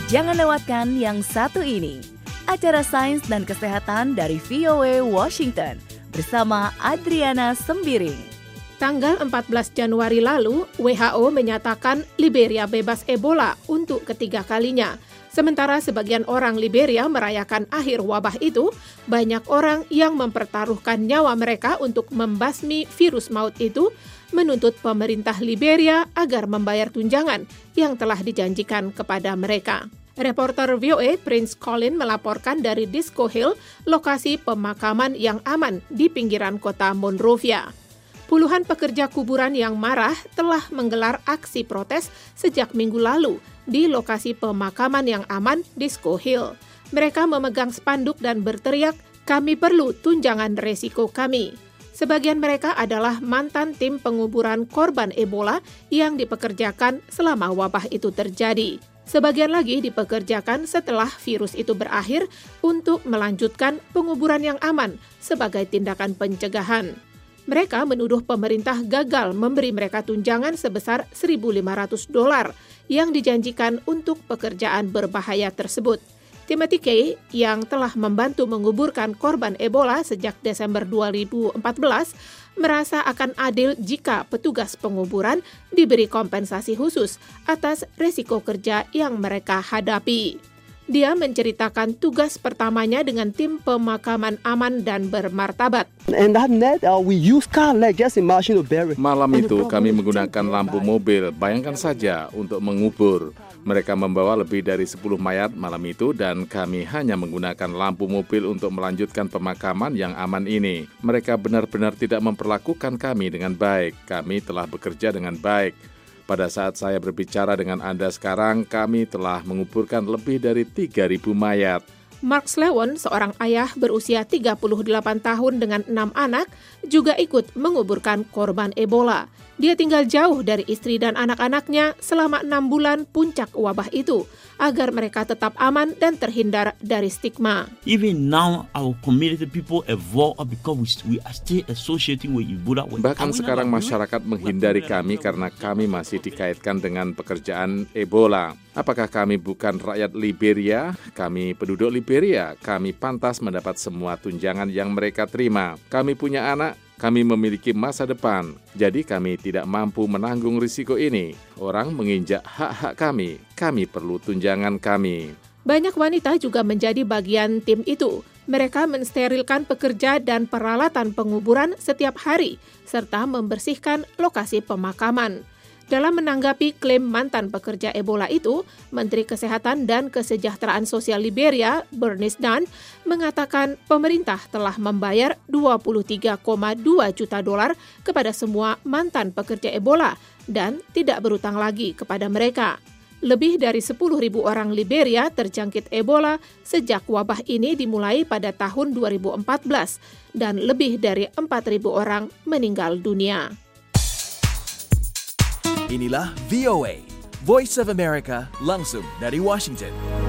Jangan lewatkan yang satu ini, acara sains dan kesehatan dari VOA Washington bersama Adriana Sembiring. Tanggal 14 Januari lalu, WHO menyatakan Liberia bebas Ebola untuk ketiga kalinya. Sementara sebagian orang Liberia merayakan akhir wabah itu, banyak orang yang mempertaruhkan nyawa mereka untuk membasmi virus maut itu, menuntut pemerintah Liberia agar membayar tunjangan yang telah dijanjikan kepada mereka. Reporter VOA Prince Colin melaporkan dari Disco Hill, lokasi pemakaman yang aman di pinggiran kota Monrovia. Puluhan pekerja kuburan yang marah telah menggelar aksi protes sejak minggu lalu di lokasi pemakaman yang aman Disco Hill. Mereka memegang spanduk dan berteriak, "Kami perlu tunjangan resiko kami." Sebagian mereka adalah mantan tim penguburan korban Ebola yang dipekerjakan selama wabah itu terjadi. Sebagian lagi dipekerjakan setelah virus itu berakhir untuk melanjutkan penguburan yang aman sebagai tindakan pencegahan. Mereka menuduh pemerintah gagal memberi mereka tunjangan sebesar $1.500 yang dijanjikan untuk pekerjaan berbahaya tersebut. Timothy Kay, yang telah membantu menguburkan korban Ebola sejak Desember 2014, merasa akan adil jika petugas penguburan diberi kompensasi khusus atas risiko kerja yang mereka hadapi. Dia menceritakan tugas pertamanya dengan tim pemakaman aman dan bermartabat. Malam itu kami menggunakan lampu mobil, bayangkan saja, untuk mengubur. Mereka membawa lebih dari 10 mayat malam itu dan kami hanya menggunakan lampu mobil untuk melanjutkan pemakaman yang aman ini. Mereka benar-benar tidak memperlakukan kami dengan baik. Kami telah bekerja dengan baik. Pada saat saya berbicara dengan Anda sekarang, kami telah menguburkan lebih dari 3.000 mayat. Mark Slewon, seorang ayah berusia 38 tahun dengan 6 anak, juga ikut menguburkan korban Ebola. Dia tinggal jauh dari istri dan anak-anaknya selama 6 bulan puncak wabah itu, agar mereka tetap aman dan terhindar dari stigma. Even now, our community people evolve because we are still associating with Ebola. Bahkan sekarang masyarakat menghindari kami karena kami masih dikaitkan dengan pekerjaan Ebola. Apakah kami bukan rakyat Liberia? Kami penduduk Liberia. Kami pantas mendapat semua tunjangan yang mereka terima. Kami punya anak. Kami memiliki masa depan, jadi kami tidak mampu menanggung risiko ini. Orang menginjak hak-hak kami perlu tunjangan kami. Banyak wanita juga menjadi bagian tim itu. Mereka mensterilkan pekerja dan peralatan penguburan setiap hari, serta membersihkan lokasi pemakaman. Dalam menanggapi klaim mantan pekerja Ebola itu, Menteri Kesehatan dan Kesejahteraan Sosial Liberia, Bernice Dunn, mengatakan pemerintah telah membayar $23,2 juta kepada semua mantan pekerja Ebola dan tidak berutang lagi kepada mereka. Lebih dari 10.000 orang Liberia terjangkit Ebola sejak wabah ini dimulai pada tahun 2014 dan lebih dari 4.000 orang meninggal dunia. Inilah VOA, Voice of America, langsung dari Washington.